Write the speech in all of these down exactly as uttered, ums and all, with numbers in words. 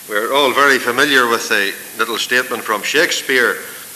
We're all very familiar with the little statement from Shakespeare,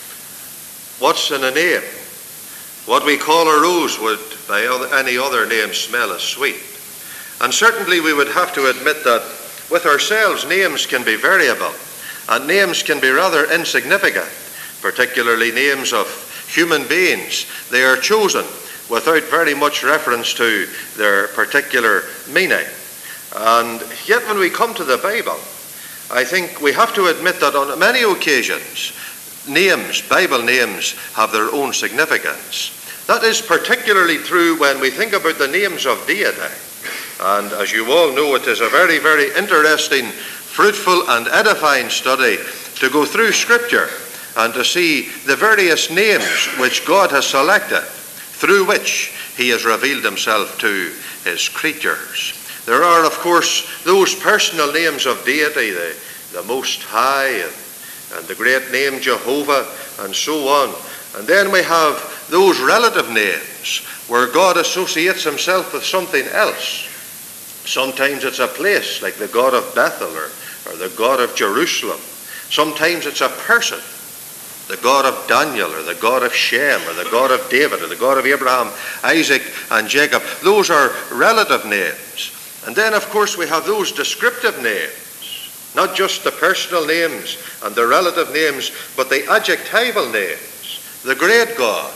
"What's in a name? What we call a rose would by any other name smell as sweet." And certainly we would have to admit that with ourselves, names can be variable, and names can be rather insignificant, particularly names of human beings. They are chosen without very much reference to their particular meaning. And yet when we come to the Bible, I think we have to admit that on many occasions, names, Bible names, have their own significance. That is particularly true when we think about the names of deity. And as you all know, it is a very, very interesting, fruitful and edifying study to go through Scripture and to see the various names which God has selected, through which he has revealed himself to his creatures. There are, of course, those personal names of deity, the, the Most High, and, and the great name Jehovah, and so on. And then we have those relative names where God associates himself with something else. Sometimes it's a place, like the God of Bethel or, or the God of Jerusalem. Sometimes it's a person, the God of Daniel or the God of Shem or the God of David or the God of Abraham, Isaac and Jacob. Those are relative names. And then, of course, we have those descriptive names, not just the personal names and the relative names, but the adjectival names. The great God,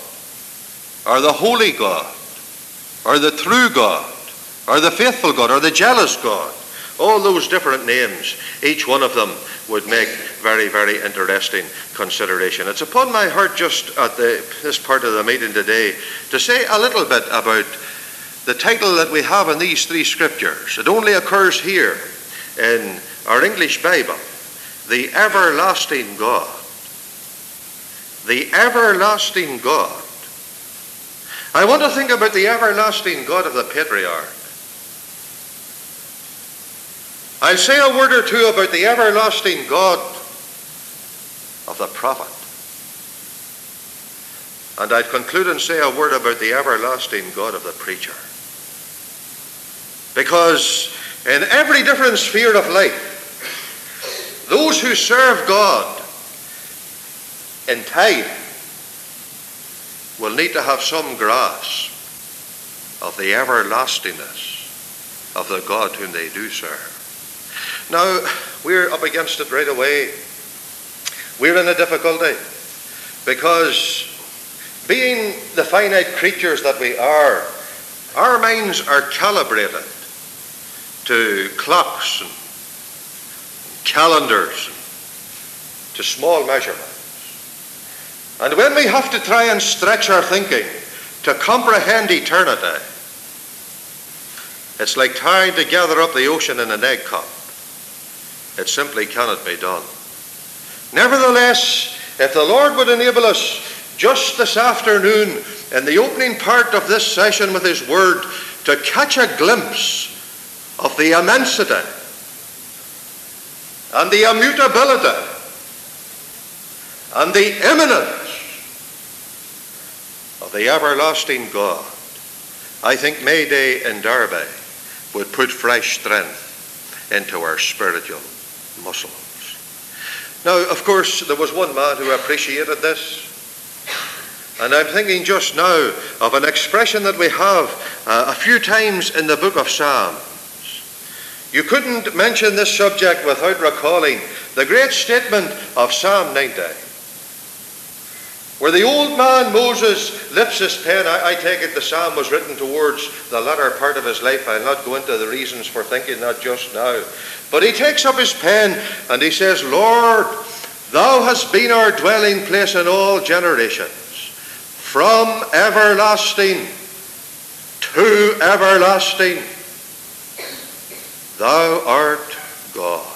or the holy God, or the true God, or the faithful God, or the jealous God. All those different names, each one of them would make very, very interesting consideration. It's upon my heart just at the, this part of the meeting today to say a little bit about the title that we have in these three scriptures. It only occurs here in our English Bible. The everlasting God. The everlasting God. I want to think about the everlasting God of the patriarch. I'll say a word or two about the everlasting God of the prophet. And I'd conclude and say a word about the everlasting God of the preacher. Because in every different sphere of life, those who serve God in time will need to have some grasp of the everlastingness of the God whom they do serve. Now, we're up against it right away. We're in a difficulty because being the finite creatures that we are, our minds are calibrated to clocks and calendars, to small measurements. And when we have to try and stretch our thinking to comprehend eternity, it's like trying to gather up the ocean in an egg cup. It simply cannot be done. Nevertheless, if the Lord would enable us just this afternoon in the opening part of this session with his word to catch a glimpse of the immensity and the immutability and the imminence of the everlasting God, I think May Day in Derby would put fresh strength into our spiritual muscles. Now, of course, there was one man who appreciated this, and I'm thinking just now of an expression that we have uh, a few times in the book of Psalms. You couldn't mention this subject without recalling the great statement of Psalm ninety, where the old man Moses lifts his pen. I, I take it the psalm was written towards the latter part of his life. I'll not go into the reasons for thinking that just now. But he takes up his pen and he says, "Lord, thou hast been our dwelling place in all generations. From everlasting to everlasting, thou art God."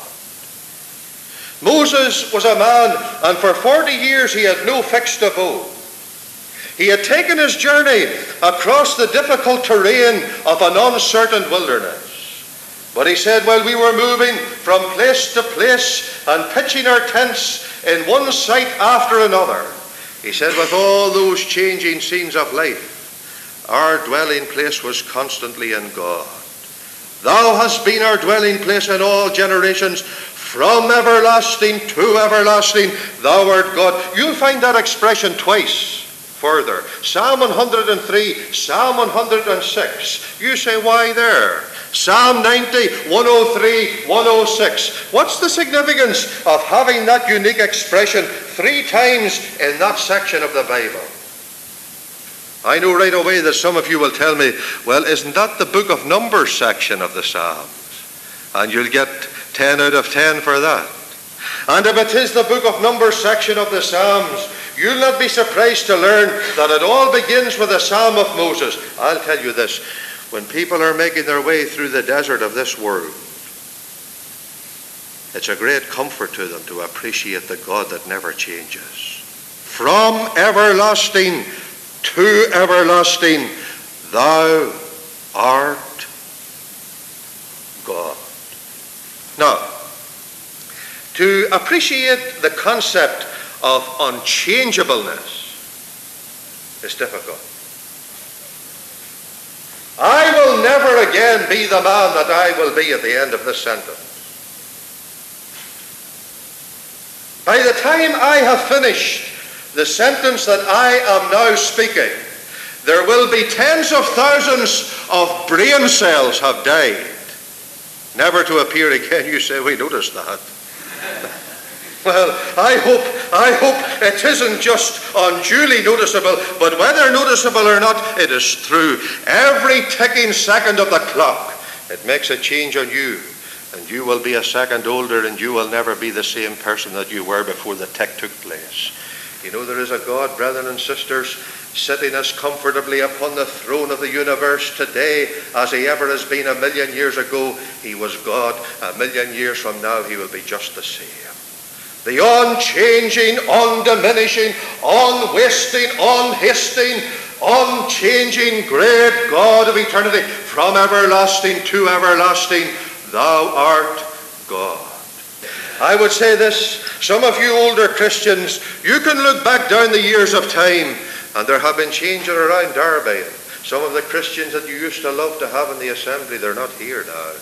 Moses was a man, and for forty years he had no fixed abode. He had taken his journey across the difficult terrain of an uncertain wilderness. But he said, while we were moving from place to place and pitching our tents in one site after another, he said, with all those changing scenes of life, our dwelling place was constantly in God. Thou hast been our dwelling place in all generations. From everlasting to everlasting, thou art God. You'll find that expression twice further. Psalm one hundred three, Psalm one hundred six. You say, why there? Psalm ninety, one oh three, one oh six. What's the significance of having that unique expression three times in that section of the Bible? I know right away that some of you will tell me, well, isn't that the book of Numbers section of the Psalms? And you'll get ten out of ten for that. And if it is the book of Numbers section of the Psalms, you'll not be surprised to learn that it all begins with a Psalm of Moses. I'll tell you this. When people are making their way through the desert of this world, it's a great comfort to them to appreciate the God that never changes. From everlasting to everlasting, thou art God. Now, to appreciate the concept of unchangeableness is difficult. I will never again be the man that I will be at the end of this sentence. By the time I have finished the sentence that I am now speaking, there will be tens of thousands of brain cells have died, never to appear again. You say, we noticed that. Well, I hope, I hope it isn't just unduly noticeable, but whether noticeable or not, it is true. Every ticking second of the clock, it makes a change on you, and you will be a second older, and you will never be the same person that you were before the tick took place. You know, there is a God, brethren and sisters, sitting as comfortably upon the throne of the universe today as he ever has been a million years ago. He was God. A million years from now, he will be just the same. The unchanging, undiminishing, unwasting, unhasting, unchanging, great God of eternity, from everlasting to everlasting, thou art God. I would say this, some of you older Christians, you can look back down the years of time, and there have been changes around Derby. Some of the Christians that you used to love to have in the assembly, they're not here now.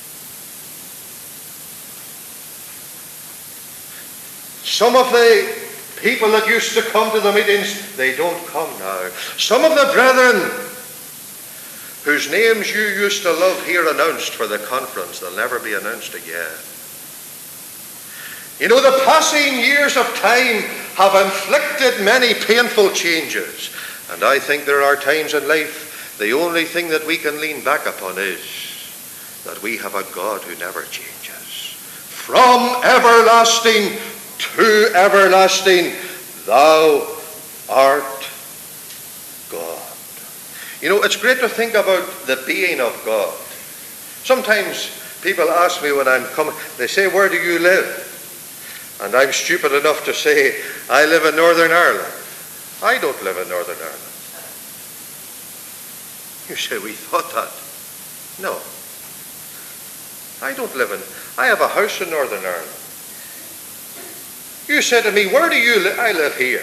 Some of the people that used to come to the meetings, they don't come now. Some of the brethren whose names you used to love here announced for the conference, they'll never be announced again. You know, the passing years of time have inflicted many painful changes. And I think there are times in life, the only thing that we can lean back upon is that we have a God who never changes. From everlasting to everlasting, thou art God. You know, it's great to think about the being of God. Sometimes people ask me when I'm coming, they say, where do you live? And I'm stupid enough to say, I live in Northern Ireland. I don't live in Northern Ireland. You say, we thought that. No. I don't live in, I have a house in Northern Ireland. You said to me, where do you live? I live here.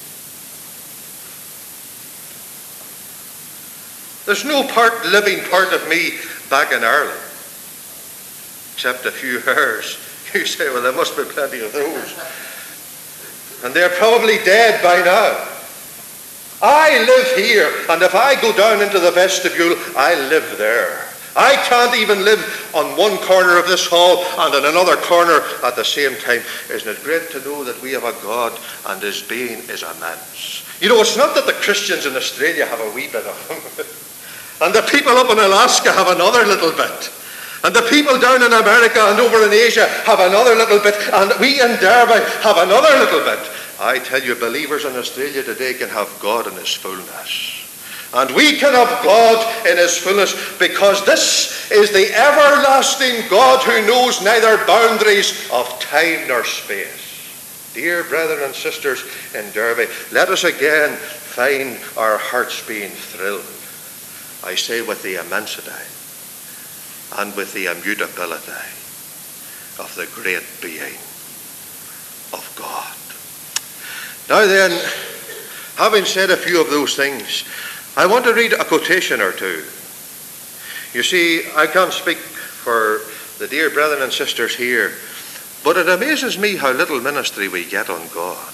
There's no part, living part of me back in Ireland, except a few hairs. You say, well, there must be plenty of those. And they're probably dead by now. I live here, and if I go down into the vestibule, I live there. I can't even live on one corner of this hall and in another corner at the same time. Isn't it great to know that we have a God and his being is immense? You know, it's not that the Christians in Australia have a wee bit of him. And the people up in Alaska have another little bit. And the people down in America and over in Asia have another little bit. And we in Derby have another little bit. I tell you, believers in Australia today can have God in his fullness. And we can have God in his fullness because this is the everlasting God who knows neither boundaries of time nor space. Dear brethren and sisters in Derby, let us again find our hearts being thrilled. I say with the immensity and with the immutability of the great being of God. Now then, having said a few of those things, I want to read a quotation or two. You see, I can't speak for the dear brethren and sisters here, But it amazes me how little ministry we get on God.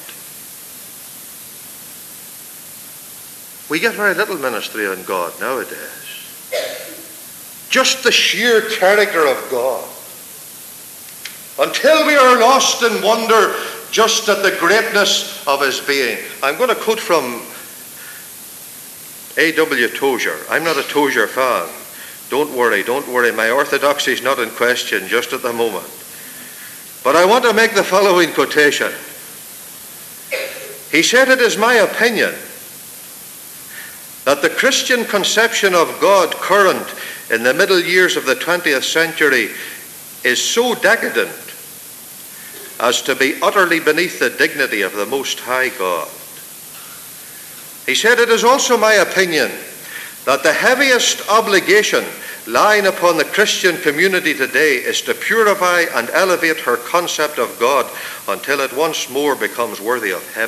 We get very little ministry on God nowadays. Just the sheer character of God. Until we are lost in wonder just at the greatness of his being. I'm going to quote from A W Tozer. I'm not a Tozer fan. Don't worry, don't worry. My orthodoxy is not in question just at the moment. But I want to make the following quotation. He said, "It is my opinion that the Christian conception of God current in the middle years of the twentieth century is so decadent as to be utterly beneath the dignity of the Most High God." He said, "It is also my opinion that the heaviest obligation lying upon the Christian community today is to purify and elevate her concept of God until it once more becomes worthy of him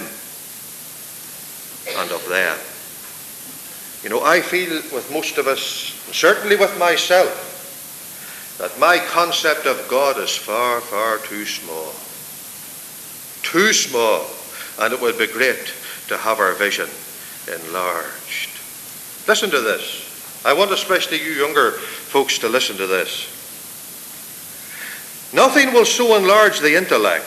and of them." You know, I feel with most of us, certainly with myself, that my concept of God is far, far too small. Too small. And it would be great to have our vision enlarged. Listen to this. I want especially you younger folks to listen to this. Nothing will so enlarge the intellect,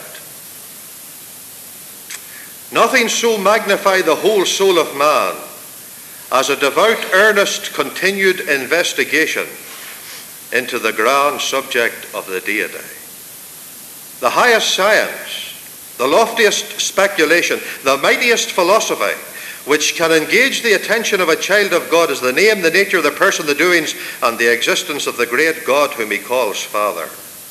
nothing so magnify the whole soul of man as a devout, earnest, continued investigation into the grand subject of the deity. The highest science, the loftiest speculation, the mightiest philosophy which can engage the attention of a child of God is the name, the nature, the person, the doings, and the existence of the great God whom he calls Father.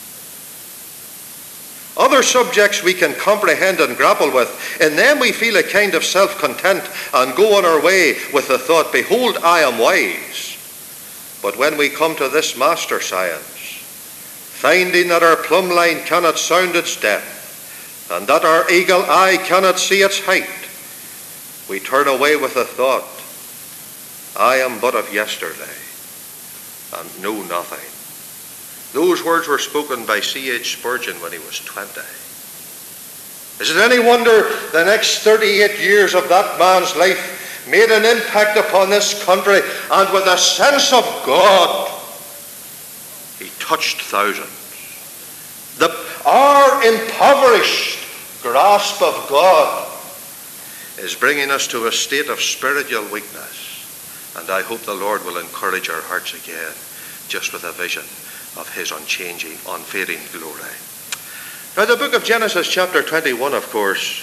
Other subjects we can comprehend and grapple with. In them we feel a kind of self-content and go on our way with the thought, "Behold, I am wise." But when we come to this master science, finding that our plumb line cannot sound its depth, and that our eagle eye cannot see its height, we turn away with the thought, "I am but of yesterday, and know nothing." Those words were spoken by C H Spurgeon when he was twenty. Is it any wonder the next thirty-eight years of that man's life made an impact upon this country, and with a sense of God, he touched thousands. The, our impoverished grasp of God is bringing us to a state of spiritual weakness, and I hope the Lord will encourage our hearts again, just with a vision of his unchanging, unfading glory. Now, the book of Genesis chapter twenty-one, of course,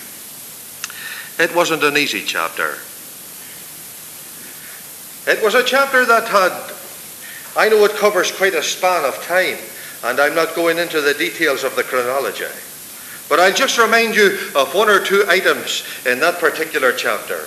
it wasn't an easy chapter. It was a chapter that had, I know it covers quite a span of time, and I'm not going into the details of the chronology, but I'll just remind you of one or two items in that particular chapter.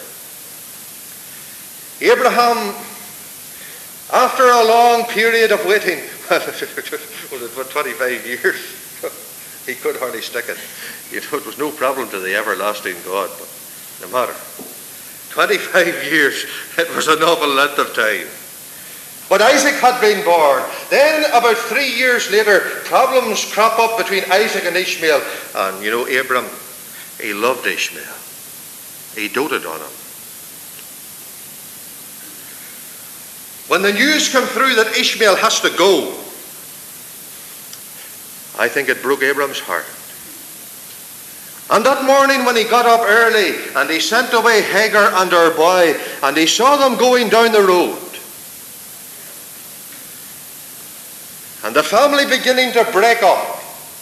Abraham, after a long period of waiting, was it for twenty-five years? He could hardly stick it. You know, it was no problem to the everlasting God, but no matter. twenty-five years, it was an awful length of time. But Isaac had been born. Then, about three years later, problems crop up between Isaac and Ishmael. And, you know, Abram, he loved Ishmael. He doted on him. When the news came through that Ishmael has to go, I think it broke Abram's heart. And that morning when he got up early and he sent away Hagar and her boy, and he saw them going down the road, and the family beginning to break up,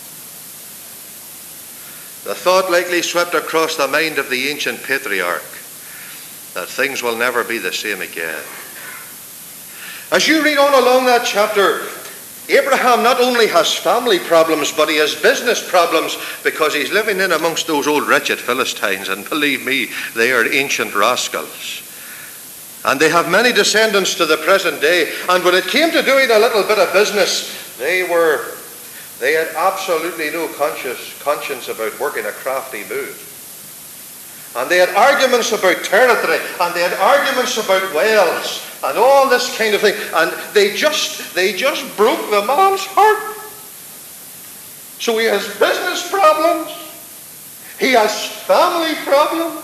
the thought likely swept across the mind of the ancient patriarch that things will never be the same again. As you read on along that chapter, Abraham not only has family problems, but he has business problems, because he's living in amongst those old wretched Philistines, and believe me, they are ancient rascals. And they have many descendants to the present day. And when it came to doing a little bit of business, they were, they had absolutely no conscious, conscience about working a crafty move. And they had arguments about territory, and they had arguments about wells, and all this kind of thing. And they just, they just broke the man's heart. So he has business problems. He has family problems.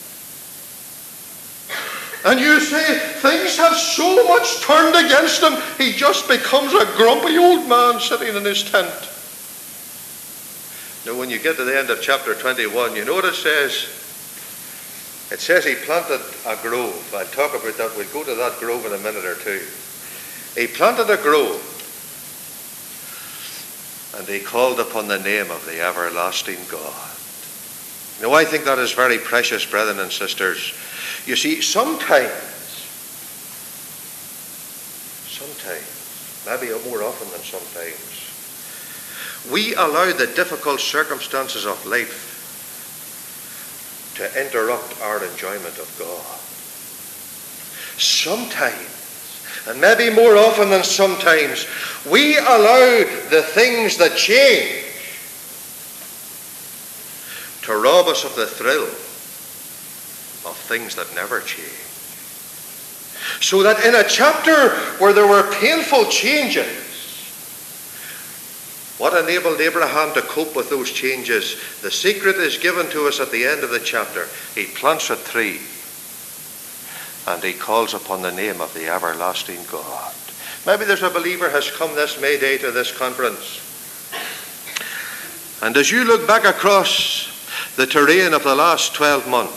And you say things have so much turned against him, he just becomes a grumpy old man sitting in his tent. Now when you get to the end of chapter twenty-one, you know what it says? It says he planted a grove. I'll talk about that. We'll go to that grove in a minute or two. He planted a grove, and he called upon the name of the everlasting God. Now I think that is very precious, brethren and sisters. You see, sometimes, sometimes, maybe more often than sometimes, we allow the difficult circumstances of life to interrupt our enjoyment of God. Sometimes, and maybe more often than sometimes, we allow the things that change to rob us of the thrill of things that never change. So that in a chapter where there were painful changes, what enabled Abraham to cope with those changes? The secret is given to us at the end of the chapter. He plants a tree and he calls upon the name of the everlasting God. Maybe there's a believer has come this May Day to this conference. And as you look back across the terrain of the last twelve months,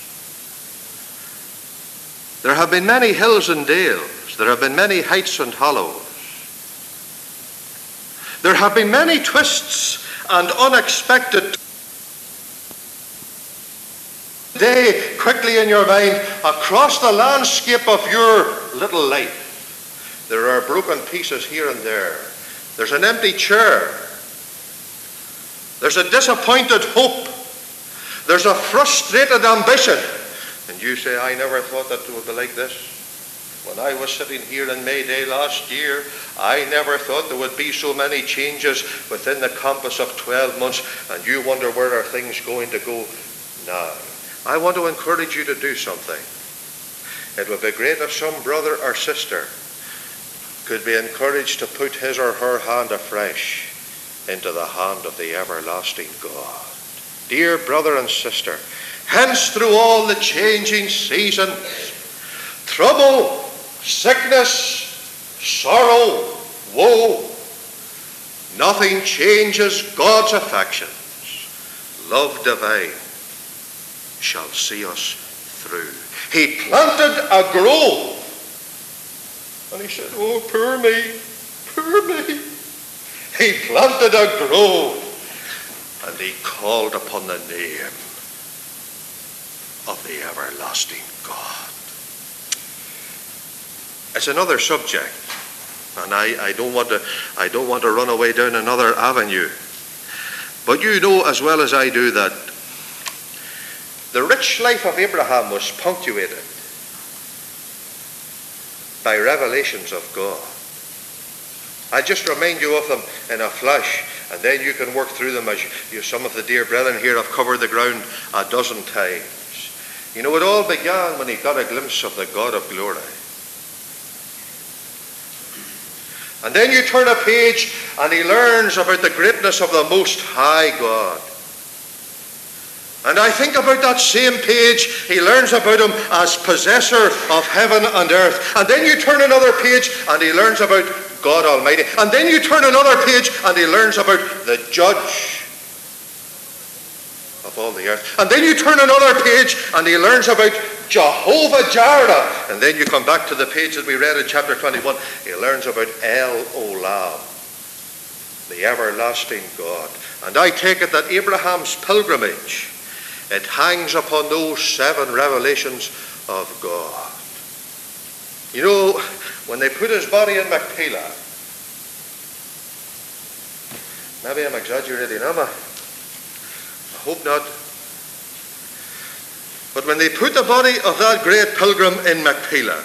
there have been many hills and dales. There have been many heights and hollows. There have been many twists and unexpected. Day quickly in your mind, across the landscape of your little life, there are broken pieces here and there. There's an empty chair. There's a disappointed hope. There's a frustrated ambition. And you say, I never thought that it would be like this. When I was sitting here in May Day last year, I never thought there would be so many changes within the compass of twelve months, and you wonder where are things going to go now. I want to encourage you to do something. It would be great if some brother or sister could be encouraged to put his or her hand afresh into the hand of the everlasting God. Dear brother and sister, hence through all the changing seasons, trouble, sickness, sorrow, woe, nothing changes God's affections. Love divine shall see us through. He planted a grove, and he said, oh, poor me, poor me. He planted a grove, and he called upon the name of the everlasting God. It's another subject, and I, I don't want to I don't want to run away down another avenue. But you know as well as I do that the rich life of Abraham was punctuated by revelations of God. I just remind you of them in a flash, and then you can work through them as you, some of the dear brethren here have covered the ground a dozen times. You know, it all began when he got a glimpse of the God of glory. And then you turn a page and he learns about the greatness of the Most High God. And I think about that same page, he learns about him as possessor of heaven and earth. And then you turn another page and he learns about God Almighty. And then you turn another page and he learns about the judge of all the earth. And then you turn another page and he learns about Jehovah Jireh. And then you come back to the page that we read in chapter twenty-one. He learns about El Olam, the everlasting God. And I take it that Abraham's pilgrimage, it hangs upon those seven revelations of God. You know, when they put his body in Machpelah, maybe I'm exaggerating, am I? I hope not. But when they put the body of that great pilgrim in Machpelah,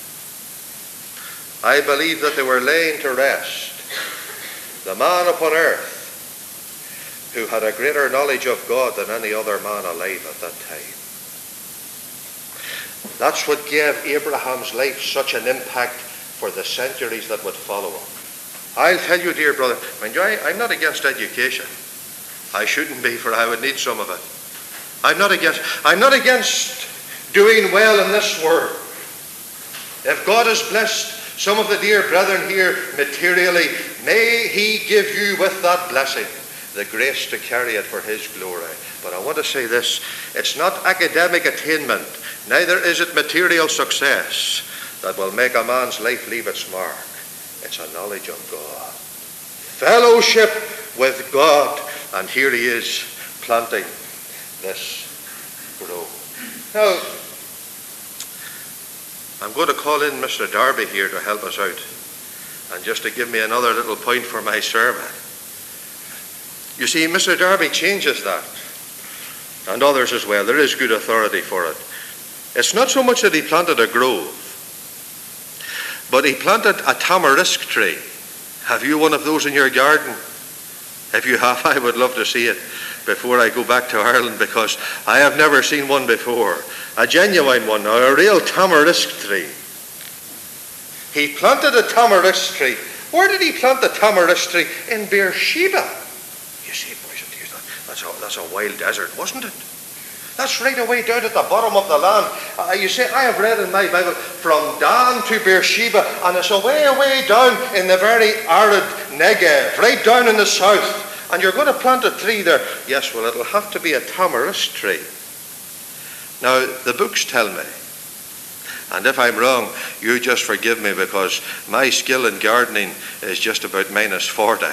I believe that they were laying to rest the man upon earth who had a greater knowledge of God than any other man alive at that time. That's what gave Abraham's life such an impact for the centuries that would follow him. I'll tell you, dear brother, mind you, I, I'm not against education. I shouldn't be, for I would need some of it. I'm not against, I'm not against doing well in this world. If God has blessed some of the dear brethren here materially, may he give you with that blessing the grace to carry it for his glory. But I want to say this, it's not academic attainment, neither is it material success that will make a man's life leave its mark. It's a knowledge of God. Fellowship with God. And here he is planting this grove. Now, I'm going to call in Mister Darby here to help us out, and just to give me another little point for my sermon. You see, Mister Darby changes that, and others as well. There is good authority for it. It's not so much that he planted a grove, but he planted a tamarisk tree. Have you one of those in your garden? If you have, I would love to see it before I go back to Ireland, because I have never seen one before. A genuine one, a real tamarisk tree. He planted a tamarisk tree. Where did he plant the tamarisk tree? In Beersheba. You see, boys and dears, that's a, that's a wild desert, wasn't it? That's right away down at the bottom of the land. Uh, you see, I have read in my Bible from Dan to Beersheba, and it's away, away down in the very arid Negev, right down in the south. And you're going to plant a tree there. Yes, well, it'll have to be a tamarisk tree. Now, the books tell me, and if I'm wrong, you just forgive me, because my skill in gardening is just about minus forty.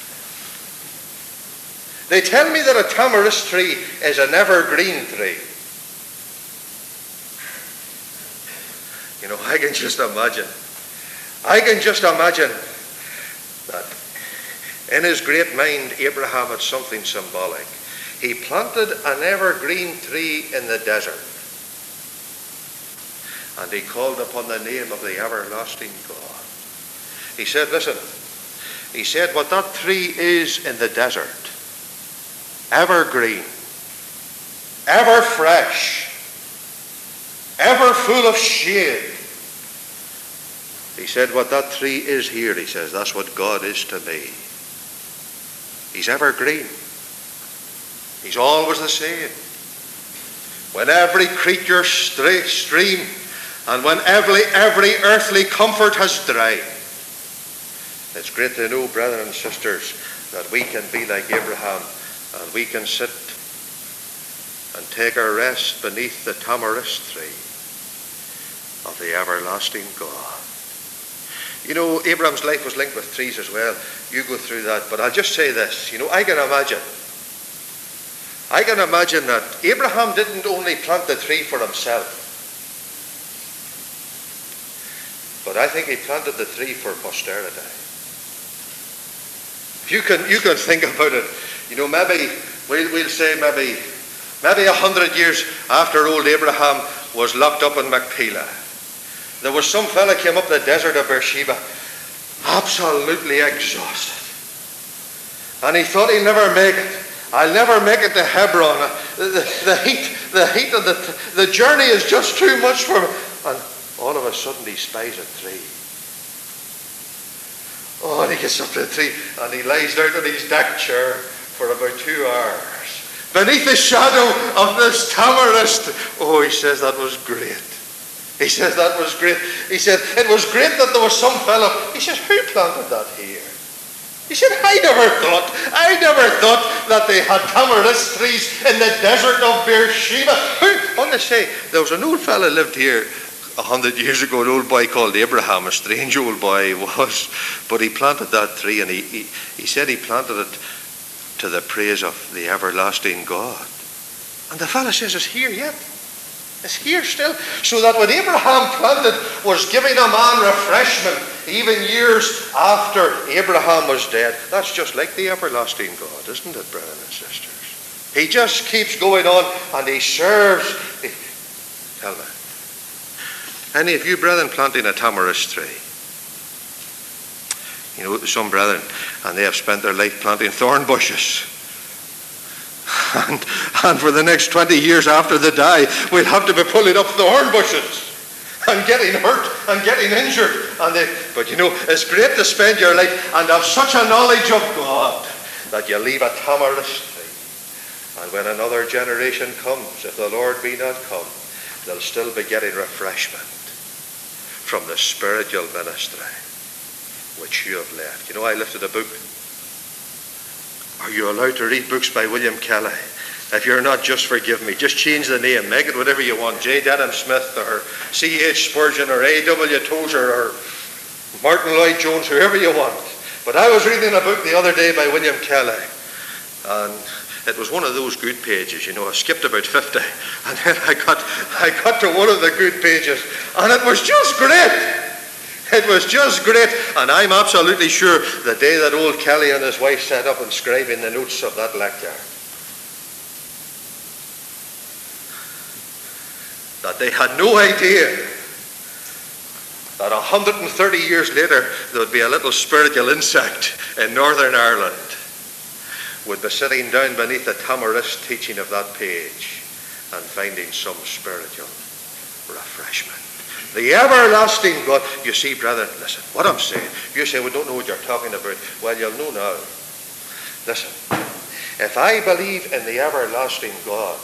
They tell me that a tamarisk tree is an evergreen tree. You know, I can just imagine. I can just imagine that in his great mind, Abraham had something symbolic. He planted an evergreen tree in the desert, and he called upon the name of the everlasting God. He said, listen, he said, what that tree is in the desert, evergreen, ever fresh, ever full of shade. He said, what that tree is here, he says, that's what God is to me. He's evergreen. He's always the same. When every creature stray, stream, and when every, every earthly comfort has dried. It's great to know, brethren and sisters, that we can be like Abraham, and we can sit and take our rest beneath the tamarisk tree of the everlasting God. You know, Abraham's life was linked with trees as well. You go through that, but I'll just say this. You know, I can imagine, I can imagine that Abraham didn't only plant the tree for himself, but I think he planted the tree for posterity. You can, you can think about it. You know, maybe, we'll, we'll say maybe, maybe a hundred years after old Abraham was locked up in Machpelah, there was some fella came up the desert of Beersheba, absolutely exhausted. And he thought he'll never make it. I'll never make it to Hebron. The, the, the heat, the heat of the, the journey is just too much for me. And all of a sudden he spies a tree. Oh, and he gets up to the tree and he lies down on his deck chair for about two hours. Beneath the shadow of this tamarisk. Oh, he says that was great. He says that was great. He said, it was great that there was some fellow. He says, who planted that here? He said, I never thought, I never thought that they had tamarisk trees in the desert of Beersheba. Who? I want to say, there was an old fellow lived here a hundred years ago, an old boy called Abraham, a strange old boy he was, but he planted that tree, and he, he, he said he planted it to the praise of the everlasting God. And the fellow says, it's here yet. It's here still. So that what Abraham planted was giving a man refreshment even years after Abraham was dead. That's just like the everlasting God, isn't it, brothers and sisters? He just keeps going on and he serves. He, tell me, any of you brethren planting a tamarisk tree? You know, some brethren, and they have spent their life planting thorn bushes. And, and for the next twenty years after they die, we'll have to be pulling up thorn bushes. and getting hurt and getting injured. And they, but you know, it's great to spend your life and have such a knowledge of God that you leave a tamarisk tree. And when another generation comes, if the Lord be not come, they'll still be getting refreshment from the spiritual ministry which you have left. You know, I lifted a book. Are you allowed to read books by William Kelly? If you're not, just forgive me. Just change the name. Make it whatever you want. J. Dedham Smith or C H Spurgeon or A W Tozer or Martin Lloyd-Jones, whoever you want. But I was reading a book the other day by William Kelly. And it was one of those good pages. You know, I skipped about fifty. And then I got, I got to one of the good pages. And it was just great. It was just great. And I'm absolutely sure the day that old Kelly and his wife sat up and scribing the notes of that lecture, that they had no idea that one hundred thirty years later there would be a little spiritual insect in Northern Ireland would be sitting down beneath the tamarisk teaching of that page and finding some spiritual refreshment. The everlasting God. You see, brother, listen, what I'm saying, you say, we don't know what you're talking about. Well, you'll know now. Listen, if I believe in the everlasting God,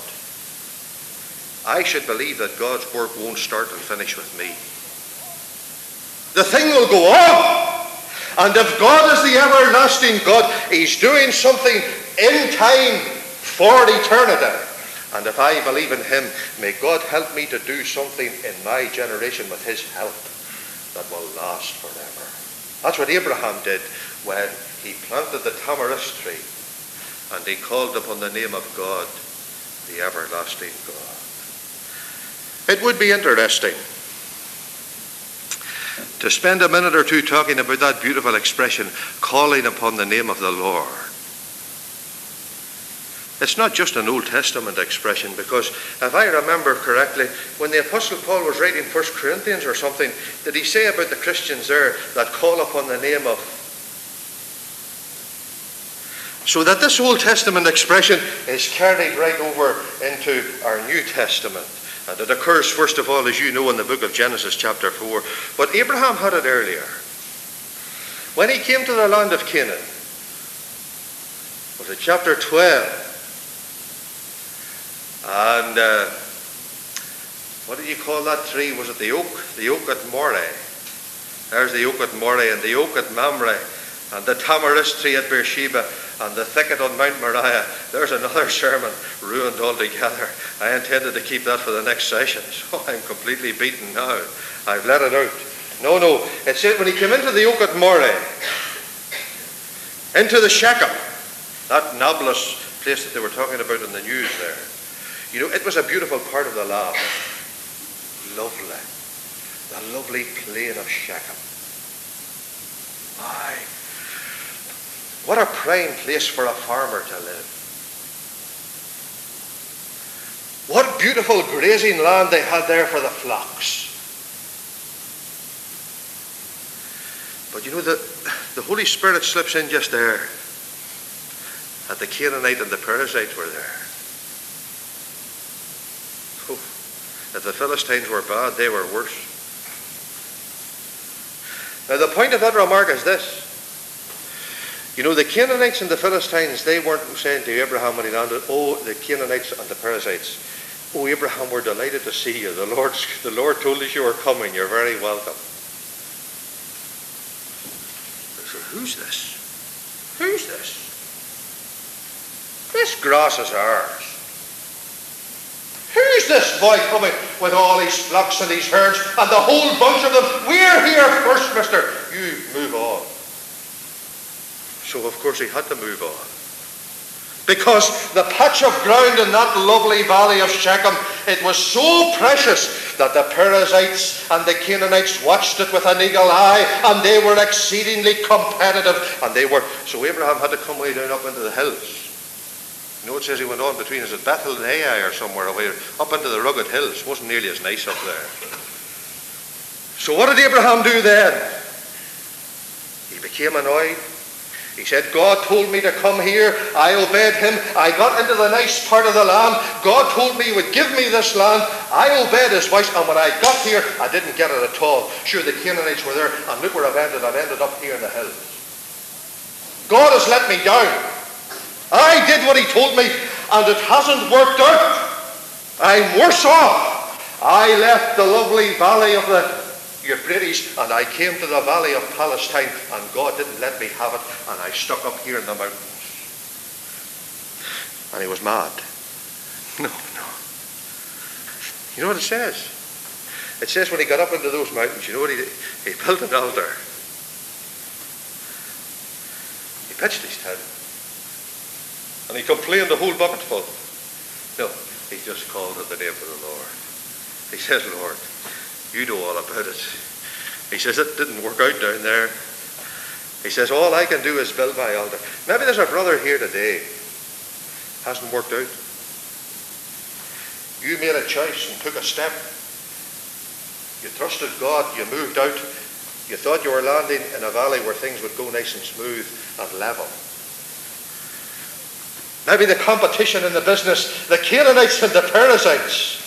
I should believe that God's work won't start and finish with me. The thing will go on. And if God is the everlasting God, he's doing something in time for eternity. And if I believe in him, may God help me to do something in my generation with his help that will last forever. That's what Abraham did when he planted the tamarisk tree and he called upon the name of God, the everlasting God. It would be interesting to spend a minute or two talking about that beautiful expression, calling upon the name of the Lord. It's not just an Old Testament expression, because if I remember correctly, when the Apostle Paul was writing First Corinthians or something, did he say about the Christians there that call upon the name of? So that this Old Testament expression is carried right over into our New Testament. And it occurs, first of all, as you know, in the book of Genesis chapter four. But Abraham had it earlier. When he came to the land of Canaan, was it chapter twelve? And uh, what did you call that tree? Was it the oak? The oak at Moreh. There's the oak at Moreh, and the oak at Mamre, and the tamarisk tree at Beersheba, and the thicket on Mount Moriah. There's another sermon ruined altogether. I intended to keep that for the next session, so I'm completely beaten now. I've let it out. No, no. It said when he came into the oak at Moreh, into the Shechem, that Nablus place that they were talking about in the news there. You know, it was a beautiful part of the land. Lovely. The lovely plain of Shechem. My, what a prime place for a farmer to live. What beautiful grazing land they had there for the flocks. But you know, the, the Holy Spirit slips in just there. That the Canaanite and the Perizzite were there. Oh, if the Philistines were bad, they were worse. Now the point of that remark is this. You know, the Canaanites and the Philistines, they weren't saying to Abraham when he landed, oh, the Canaanites and the Perizzites, oh, Abraham, we're delighted to see you. The Lord, the Lord told us you were coming. You're very welcome. So who's this? Who's this? This grass is ours. Who's this boy coming with all these flocks and these herds and the whole bunch of them? We're here first, mister. You move on. So, of course, he had to move on. Because the patch of ground in that lovely valley of Shechem, it was so precious that the Perizzites and the Canaanites watched it with an eagle eye, and they were exceedingly competitive. And they were, so Abraham had to come way down up into the hills. You know, it says he went on between, is it Bethel and Ai or somewhere away, up into the rugged hills. It wasn't nearly as nice up there. So what did Abraham do then? He became annoyed. He said, God told me to come here. I obeyed him. I got into the nice part of the land. God told me he would give me this land. I obeyed his voice, and when I got here, I didn't get it at all. Sure, the Canaanites were there, and look where I've ended. I've ended up here in the hills. God has let me down. I did what he told me, and it hasn't worked out. I'm worse off. I left the lovely valley of the Euphrates, and I came to the valley of Palestine, and God didn't let me have it, and I stuck up here in the mountains. And he was mad. No, no. You know what it says? It says when he got up into those mountains, you know what he did? He built an altar. He pitched his tent. And he complained a whole bucket full. No, he just called on the name of the Lord. He says, Lord, you know all about it. He says, it didn't work out down there. He says, all I can do is build my altar. Maybe there's a brother here today. Hasn't worked out. You made a choice and took a step. You trusted God. You moved out. You thought you were landing in a valley where things would go nice and smooth and level. Maybe the competition in the business, the Canaanites and the Perizzites.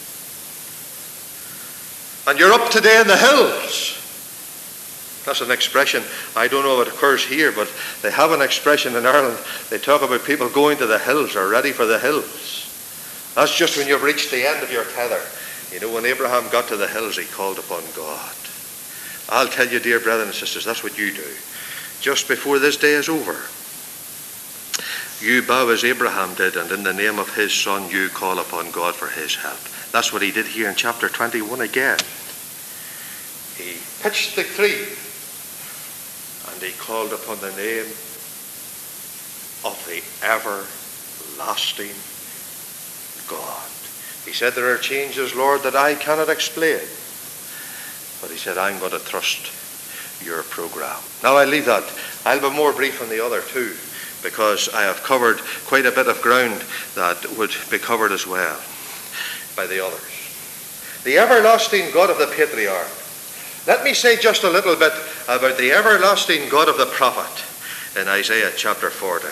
And you're up today in the hills. That's an expression. I don't know if it occurs here, but they have an expression in Ireland. They talk about people going to the hills or ready for the hills. That's just when you've reached the end of your tether. You know, when Abraham got to the hills, he called upon God. I'll tell you, dear brethren and sisters, that's what you do. Just before this day is over, you bow as Abraham did, and in the name of his son, you call upon God for his help. That's what he did here in chapter twenty-one again. He pitched the tree, and he called upon the name of the everlasting God. He said, there are changes, Lord, that I cannot explain. But he said, I'm going to trust your program. Now I leave that. I'll be more brief on the other two, because I have covered quite a bit of ground that would be covered as well by the others. The everlasting God of the patriarch. Let me say just a little bit about the everlasting God of the prophet in Isaiah chapter forty.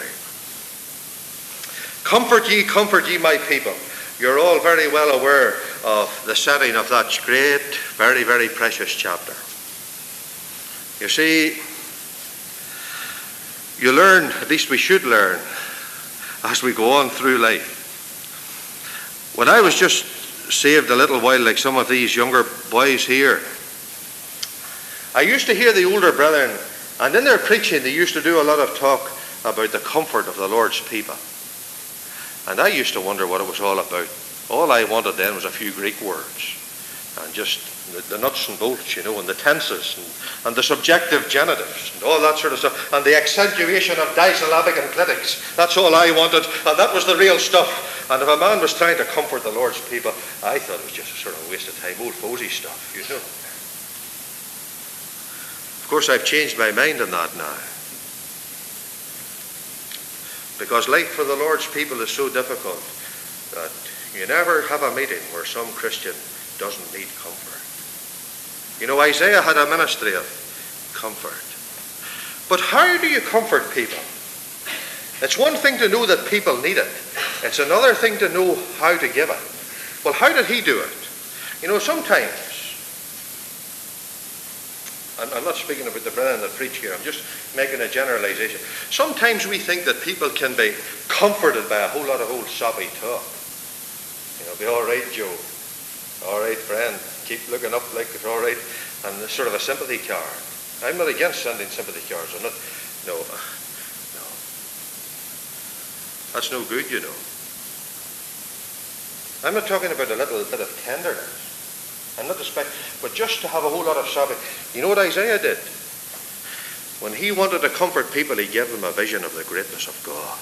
Comfort ye, comfort ye my people. You're all very well aware of the setting of that great, very, very precious chapter. You see, you learn, at least we should learn, as we go on through life. When I was just saved a little while, like some of these younger boys here, I used to hear the older brethren, and in their preaching they used to do a lot of talk about the comfort of the Lord's people. And I used to wonder what it was all about. All I wanted then was a few Greek words, and just the, the nuts and bolts, you know, and the tenses, and, and the subjective genitives, and all that sort of stuff, and the accentuation of disyllabic enclitics. That's all I wanted, and that was the real stuff. And if a man was trying to comfort the Lord's people, I thought it was just a sort of waste of time, old fosy stuff, you know. Of course, I've changed my mind on that now. Because life for the Lord's people is so difficult that you never have a meeting where some Christian doesn't need comfort. You know, Isaiah had a ministry of comfort. But how do you comfort people? It's one thing to know that people need it. It's another thing to know how to give it. Well, how did he do it? You know, sometimes, I'm not speaking about the brethren that preach here, I'm just making a generalization. Sometimes we think that people can be comforted by a whole lot of old soppy talk. You know, be all right, Joe. All right, friend. Keep looking up like it's all right. And sort of a sympathy card. I'm not against sending sympathy cards. I'm not, no, no. That's no good, you know. I'm not talking about a little bit of tenderness. I'm not expecting, but just to have a whole lot of sobbing. You know what Isaiah did? When he wanted to comfort people, he gave them a vision of the greatness of God.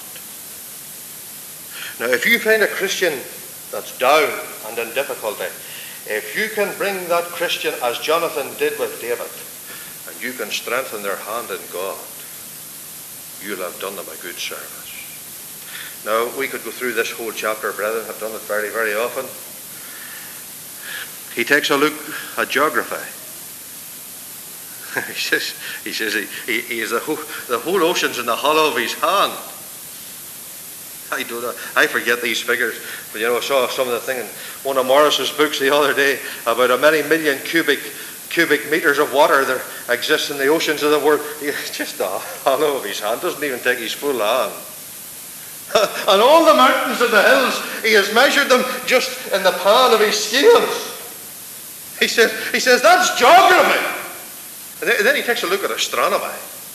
Now, if you find a Christian that's down and in difficulty, if you can bring that Christian, as Jonathan did with David, and you can strengthen their hand in God, you'll have done them a good service. Now, we could go through this whole chapter, brethren. I've done it very, very often. He takes a look at geography. he says, he, says he, he, he has the whole, the whole oceans in the hollow of his hand. I don't know. I forget these figures. But you know, I saw some of the thing in one of Morris's books the other day about a many million cubic cubic meters of water that exists in the oceans of the world. It's just the hollow of his hand. Doesn't even take his full hand. And all the mountains and the hills, he has measured them just in the pan of his scales. He says, he says that's geography. And then, and then he takes a look at astronomy.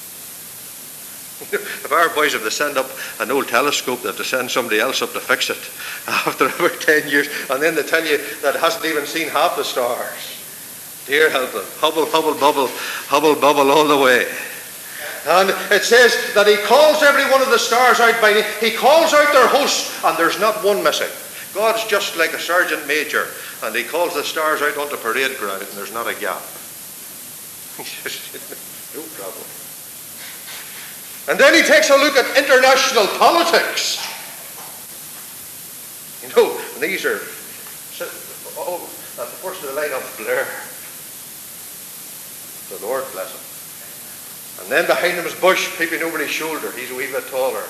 If our boys have to send up an old telescope, they have to send somebody else up to fix it after about ten years, and then they tell you that it hasn't even seen half the stars. Dear help them. Hubble, hubble, bubble, hubble, bubble all the way. And it says that he calls every one of the stars out by name. He calls out their hosts, and there's not one missing. God's just like a sergeant major, and he calls the stars out onto parade ground, and there's not a gap. No problem. And then he takes a look at international politics. You know, and these are, oh, at the first of the line of Blair. The Lord bless him. And then behind him is Bush, peeping over his shoulder. He's a wee bit taller.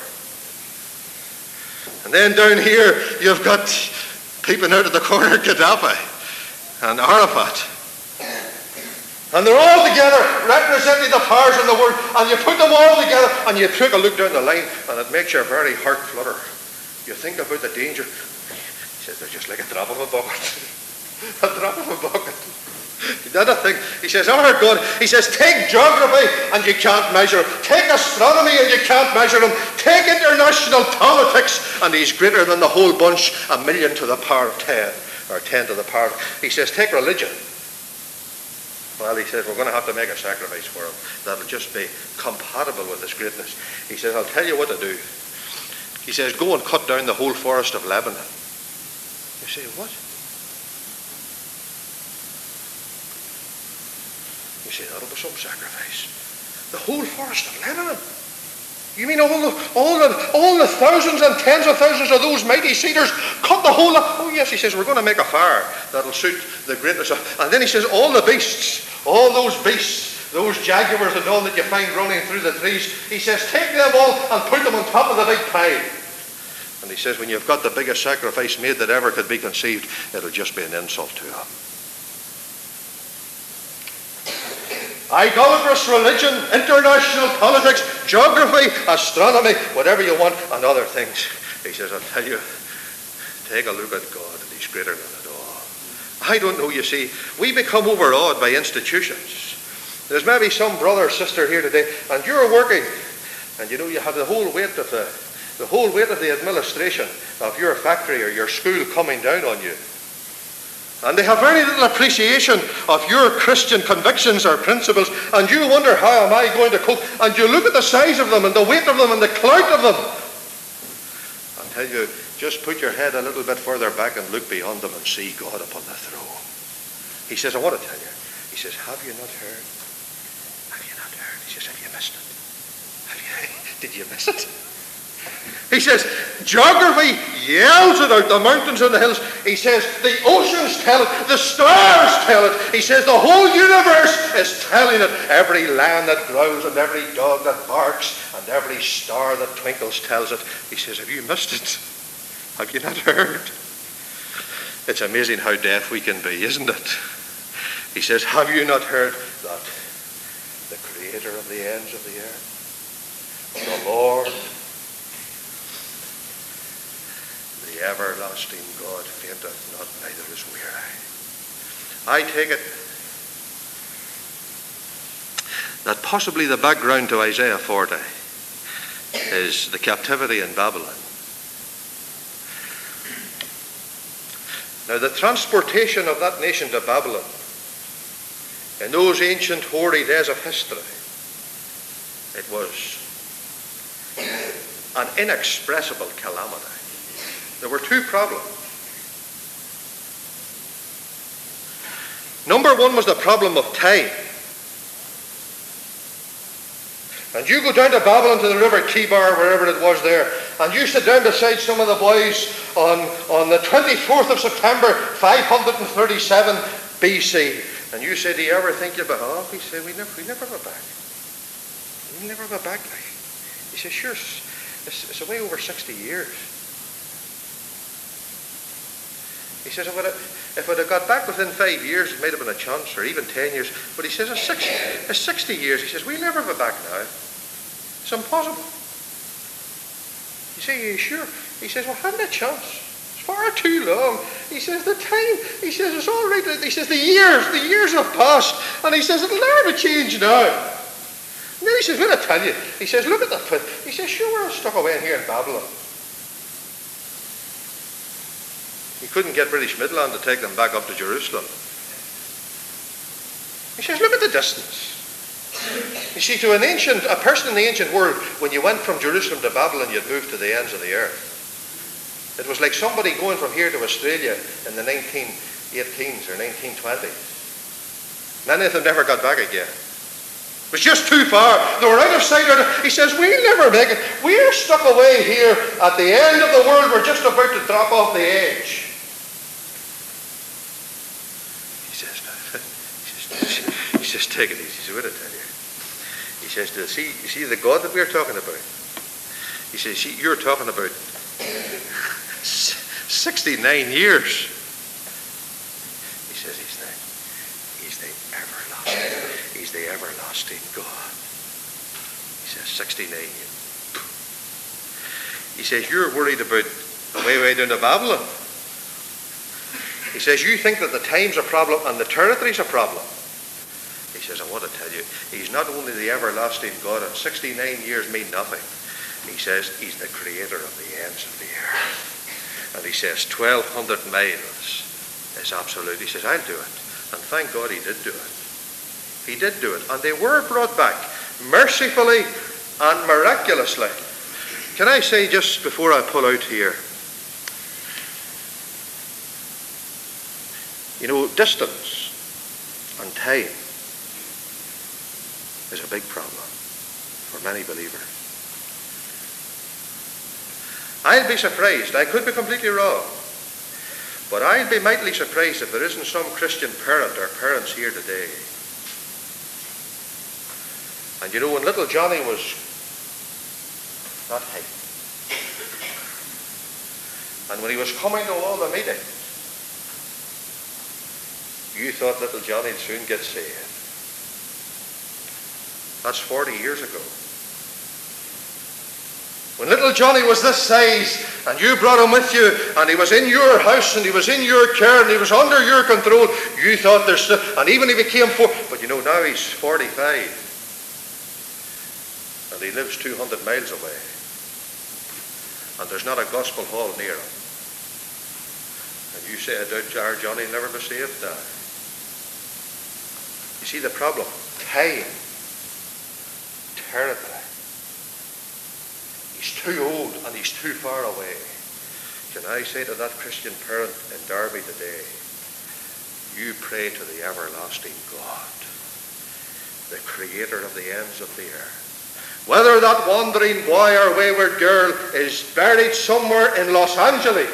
And then down here, you've got, peeping out of the corner, Gaddafi and Arafat. And they're all together, representing the powers in the world, and you put them all together, and you take a look down the line, and it makes your very heart flutter. You think about the danger. He says, they're just like a drop of a bucket. A drop of a bucket. That's a thing. He says, oh God, he says, take geography, and you can't measure it. Take astronomy, and you can't measure them. Take international politics, and he's greater than the whole bunch, a million to the power of ten, or ten to the power of... He says, take religion. Well, he says, we're going to have to make a sacrifice for him that'll just be compatible with his greatness. He says, I'll tell you what to do. He says, go and cut down the whole forest of Lebanon. You say, what? You say, that'll be some sacrifice. The whole forest of Lebanon? You mean all the, all the, all the thousands and tens of thousands of those mighty cedars? Cut the whole of... Oh yes, he says, we're going to make a fire that'll suit the greatness of... And then he says, all the beasts, all those beasts, those jaguars and all that you find running through the trees, he says, take them all and put them on top of the big pile. And he says, when you've got the biggest sacrifice made that ever could be conceived, it'll just be an insult to him. Idolatrous religion, international politics, geography, astronomy, whatever you want, and other things. He says, I'll tell you, take a look at God, and he's greater than it all. I don't know, you see, we become overawed by institutions. There's maybe some brother or sister here today, and you're working, and you know you have the whole weight of the, the whole weight of the administration of your factory or your school coming down on you. And they have very little appreciation of your Christian convictions or principles, and you wonder, how am I going to cope? And you look at the size of them and the weight of them and the clout of them. I'll tell you, just put your head a little bit further back and look beyond them and see God upon the throne. He says, I want to tell you. He says, have you not heard? Have you not heard? He says, have you missed it? Have you, did you miss it? He says, geography yells it out, the mountains and the hills. He says, the oceans tell it, the stars tell it. He says, the whole universe is telling it. Every lamb that growls and every dog that barks and every star that twinkles tells it. He says, have you missed it? Have you not heard? It's amazing how deaf we can be, isn't it? He says, have you not heard that the Creator of the ends of the earth, the Lord, the everlasting God, fainteth not, neither is weary. I take it that possibly the background to Isaiah forty is the captivity in Babylon. Now, the transportation of that nation to Babylon in those ancient hoary days of history, it was an inexpressible calamity. There were two problems. Number one was the problem of time. And you go down to Babylon, to the river Kibar, wherever it was there, and you sit down beside some of the boys on, on the twenty-fourth of September, five hundred thirty-seven B C. And you say, do you ever think you'll be off? He said, we never, we never go back. We'll never go back. Like. He says, sure, it's, it's away over sixty years. He says, if it, if it had got back within five years, it might have been a chance, or even ten years. But he says, it's sixty, it's sixty years. He says, we'll never go back now. It's impossible. You say, are you sure? He says, well, haven't a chance. It's far too long. He says, the time, he says, it's all right. He says, the years, the years have passed. And he says, it'll never change now. And then he says, well, I tell you. He says, look at that. He says, sure, we're stuck away in here in Babylon. He couldn't get British Midland to take them back up to Jerusalem. He says, look at the distance. You see, to an ancient, a person in the ancient world, when you went from Jerusalem to Babylon, you'd move to the ends of the earth. It was like somebody going from here to Australia in the nineteen eighteens or nineteen twenties. Many of them never got back again. It was just too far. They were out of sight. He says, we'll never make it. We're stuck away here at the end of the world. We're just about to drop off the edge. He says, he says, he says, take it easy. He says, what I tell you? He says, do you see, you see the God that we're talking about? He says, see, you're talking about sixty-nine years. He says, he's the, he's the everlasting. He's the everlasting God. He says, sixty-nine. He says, you're worried about the way way down to Babylon. He says, you think that the time's a problem and the territory's a problem. He says, I want to tell you, he's not only the everlasting God, and sixty-nine years mean nothing. He says, he's the creator of the ends of the earth. And he says, twelve hundred miles is absolute. He says, I'll do it. And thank God he did do it. He did do it. And they were brought back mercifully and miraculously. Can I say just before I pull out here, you know, distance and time is a big problem for many believers. I'll be surprised. I could be completely wrong. But I'll be mightily surprised if there isn't some Christian parent or parents here today. And you know, when little Johnny was not height, and when he was coming to all the meetings, you thought little Johnny would soon get saved. That's forty years ago. When little Johnny was this size, and you brought him with you, and he was in your house, and he was in your care, and he was under your control, you thought there's still, and even he became four, but you know, now he's forty-five, and he lives two hundred miles away, and there's not a gospel hall near him. And you say, I doubt our Johnny will never be saved now. You see the problem? Time. Territory. He's too old and he's too far away. Can I say to that Christian parent in Derby today, you pray to the everlasting God, the creator of the ends of the earth. Whether that wandering boy or wayward girl is buried somewhere in Los Angeles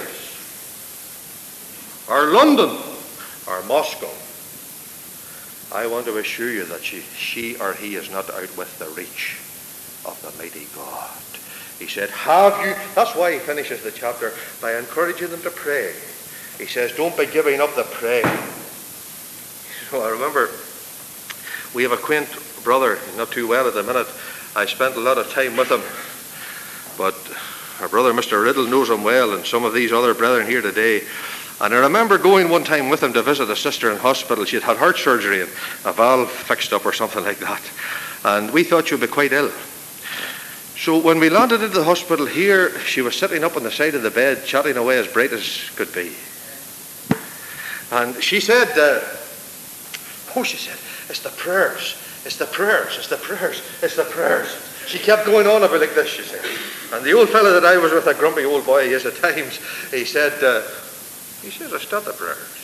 or London or Moscow, I want to assure you that she, she or he is not out with the reach of the mighty God. He said, have you, that's why he finishes the chapter by encouraging them to pray. He says, don't be giving up the praying. So I remember we have a quaint brother, not too well at the minute. I spent a lot of time with him, but our brother Mister Riddle knows him well, and some of these other brethren here today. And I remember going one time with him to visit a sister in hospital. She had had heart surgery and a valve fixed up or something like that. And we thought she would be quite ill. So when we landed into the hospital here, she was sitting up on the side of the bed, chatting away as bright as could be. And she said, uh, oh, she said, it's the prayers, it's the prayers, it's the prayers, it's the prayers. She kept going on about like this, she said. And the old fellow that I was with, a grumpy old boy he is at times, he said, uh, he says, it's not the prayers.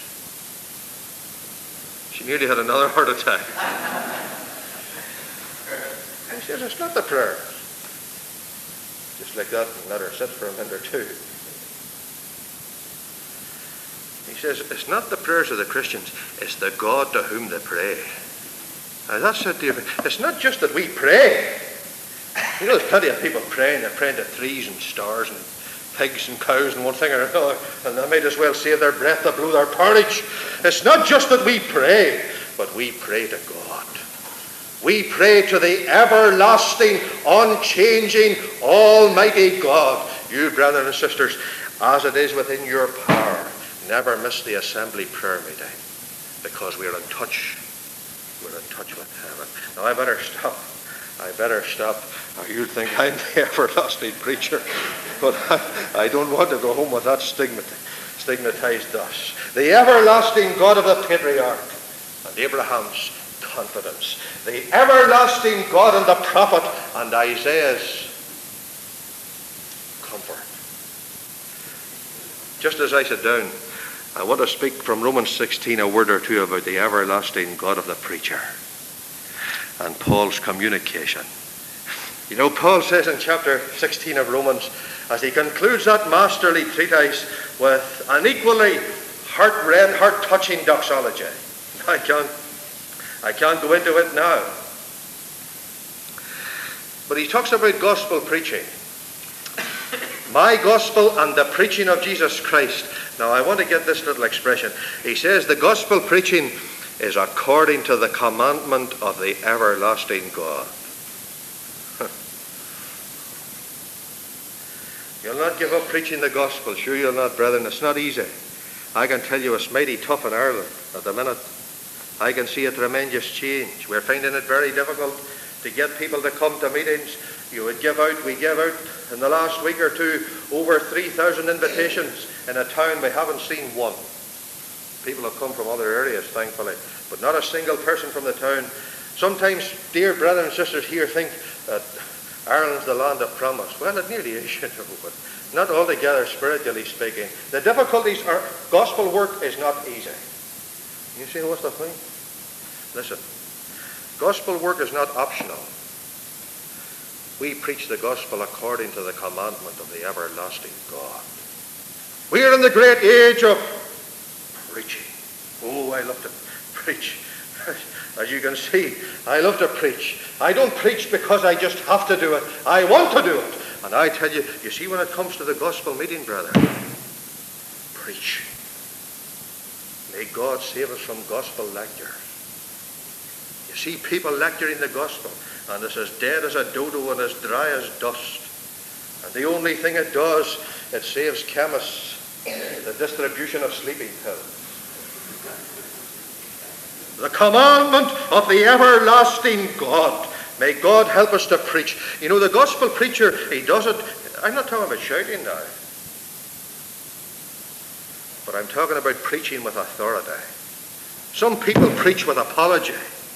She nearly had another heart attack. He says, it's not the prayers. Just like that, and let her sit for a minute or two. He says, it's not the prayers of the Christians, it's the God to whom they pray. Now that's it, dear. It's not just that we pray. You know, there's plenty of people praying. They're praying to trees and stars and pigs and cows and one thing or another, and they might as well save their breath to blow their porridge. It's not just that we pray, but we pray to God. We pray to the everlasting, unchanging, almighty God. You, brethren and sisters, as it is within your power, never miss the assembly prayer meeting, because we're in touch. We're in touch with heaven. Now I better stop. I better stop. Now you'll think I'm the everlasting preacher, but I, I don't want to go home with that stigmatized, stigmatized thus. The everlasting God of the patriarch and Abraham's confidence. The everlasting God and the prophet and Isaiah's comfort. Just as I sit down, I want to speak from Romans sixteen a word or two about the everlasting God of the preacher and Paul's communication. You know, Paul says in chapter sixteen of Romans, as he concludes that masterly treatise with an equally heart-rend, heart-touching doxology. I can't, I can't go into it now. But he talks about gospel preaching. My gospel and the preaching of Jesus Christ. Now I want to get this little expression. He says the gospel preaching is according to the commandment of the everlasting God. You'll not give up preaching the gospel. Sure you'll not, brethren. It's not easy. I can tell you it's mighty tough in Ireland at the minute. I can see a tremendous change. We're finding it very difficult to get people to come to meetings. You would give out, we give out in the last week or two over three thousand invitations in a town we haven't seen one. People have come from other areas, thankfully, but not a single person from the town. Sometimes, dear brothers and sisters here think that Ireland's the land of promise. Well, it nearly is, you know, but not altogether spiritually speaking. The difficulties are, gospel work is not easy. You see what's the thing? Listen, gospel work is not optional. We preach the gospel according to the commandment of the everlasting God. We are in the great age of preaching. Oh, I love to preach. As you can see, I love to preach. I don't preach because I just have to do it. I want to do it. And I tell you, you see, when it comes to the gospel meeting, brother, preach. May God save us from gospel lectures. You see people lecturing the gospel, and it's as dead as a dodo and as dry as dust. And the only thing it does, it saves chemists the distribution of sleeping pills. The commandment of the everlasting God. May God help us to preach. You know, the gospel preacher, he does it. I'm not talking about shouting now, but I'm talking about preaching with authority. Some people preach with apology.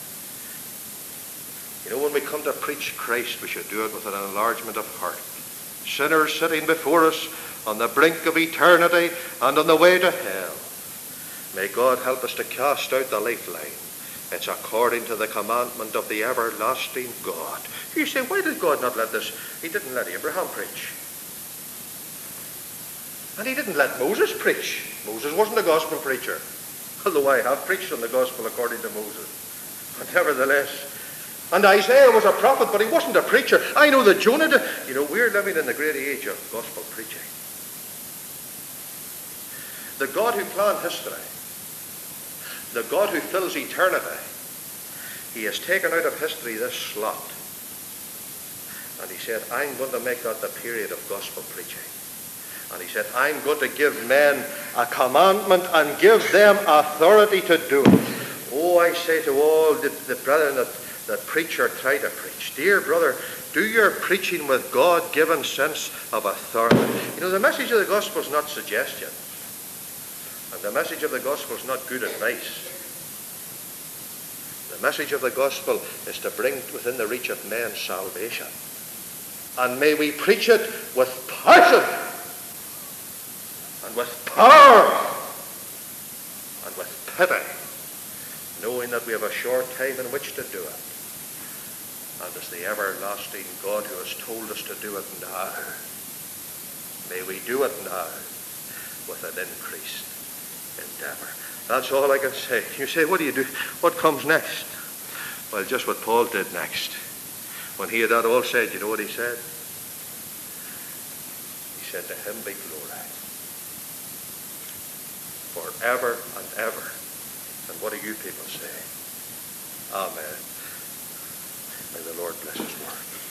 You know, when we come to preach Christ, we should do it with an enlargement of heart. Sinners sitting before us on the brink of eternity and on the way to hell. May God help us to cast out the lifeline. It's according to the commandment of the everlasting God. You say, why did God not let this? He didn't let Abraham preach. And he didn't let Moses preach. Moses wasn't a gospel preacher. Although I have preached on the gospel according to Moses. But nevertheless. And Isaiah was a prophet, but he wasn't a preacher. I know that Jonah did. You know, we're living in the great age of gospel preaching. The God who planned history, the God who fills eternity, he has taken out of history this slot. And he said, I'm going to make that the period of gospel preaching. And he said, I'm going to give men a commandment and give them authority to do it. Oh, I say to all the, the brethren that, that preach or try to preach, dear brother, do your preaching with God-given sense of authority. You know, the message of the gospel is not suggestion. And the message of the gospel is not good advice. The message of the gospel is to bring within the reach of men salvation. And may we preach it with passion and with power and with pity, knowing that we have a short time in which to do it. And it's the everlasting God who has told us to do it now. May we do it now with an increased endeavor. That's all I can say. You say, what do you do? What comes next? Well, just what Paul did next. When he had that all said, you know what he said? He said, to him be glory forever and ever. And what do you people say? Amen. May the Lord bless his word.